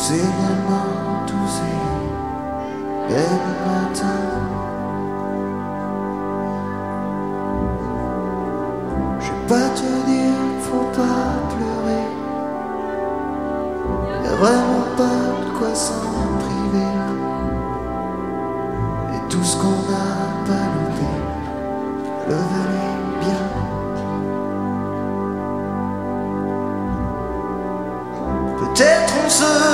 cinéma tous et le matin. Je vais pas te dire, faut pas pleurer. Y'a vraiment pas de quoi s'en priver. Et tout ce qu'on a pas loupé, le valait bien. Peut-être on se